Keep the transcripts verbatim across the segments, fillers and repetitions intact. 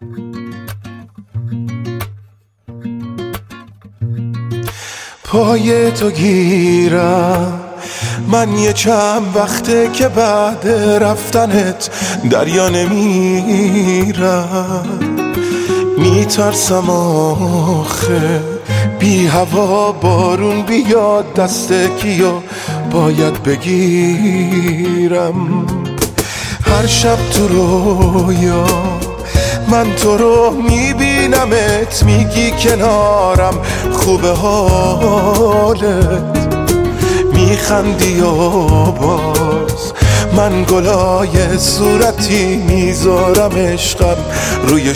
پای تو گیرم من یه چند وقته که بعد رفتنت دریا نمیرم، میترسم آخه بی هوا بارون بیاد دست کیو باید بگیرم. هر شب تو رویا من تو رو میبینمت، میگی کنارم خوبه حالت، میخندی و باز من گلای صورتی میذارم عشقم روی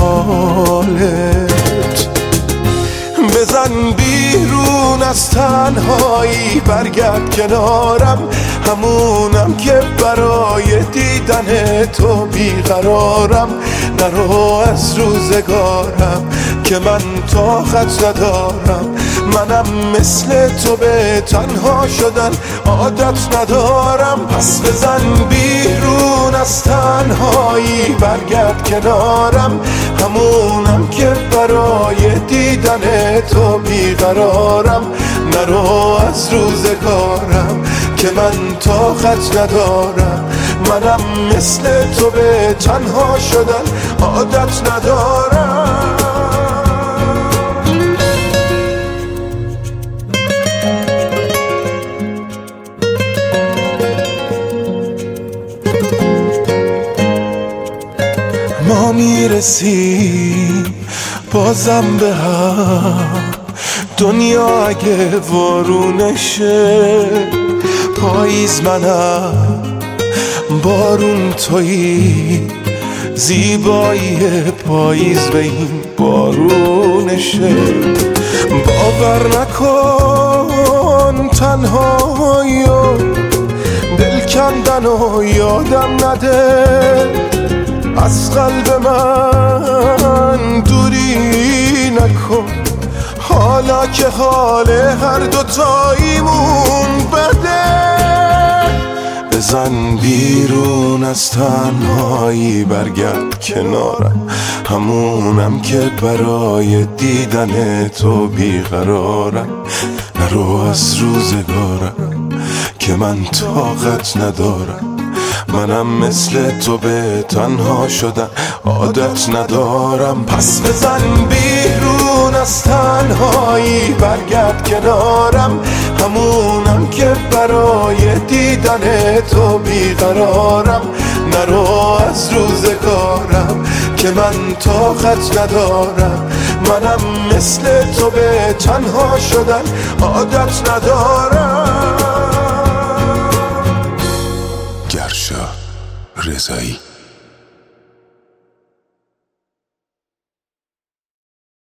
شالت. بزن بیرون از تنهایی برگرد کنارم، همونم که برای دیدن تو بیقرارم. نرو از روزگارم که من طاقت ندارم، منم مثل تو به تنها شدن عادت ندارم. پس بزن بیرون از تنهایی برگرد کنارم، همونم که برای دیدن تو بیقرارم. نرو از روزگارم که من طاقت ندارم، منم مثل تو به تنها شدن عادت ندارم. ما میرسیم بازم به هم، دنیا اگه وارونشه، پاییز منم بارون تویی، زیبایی پاییز به این بارونشه. باور نکن تنهایی و دل کندن و یادم نده، از قلب من دوری نکن، حالا که حال هر دوتاییمون بده. بزن بیرون از تنهایی برگرد کنارم، همونم که برای دیدن تو بیقرارم. نرو از روزگارم که من طاقت ندارم، منم مثل تو به تنها شدن عادت ندارم. پس بزن بیرون از تنهایی برگرد کنارم، همونم که برای دیدن تو بیقرارم. نرو از روزگارم که من طاقت ندارم، منم مثل تو به تنها شدن عادت ندارم. گرشا رضایی.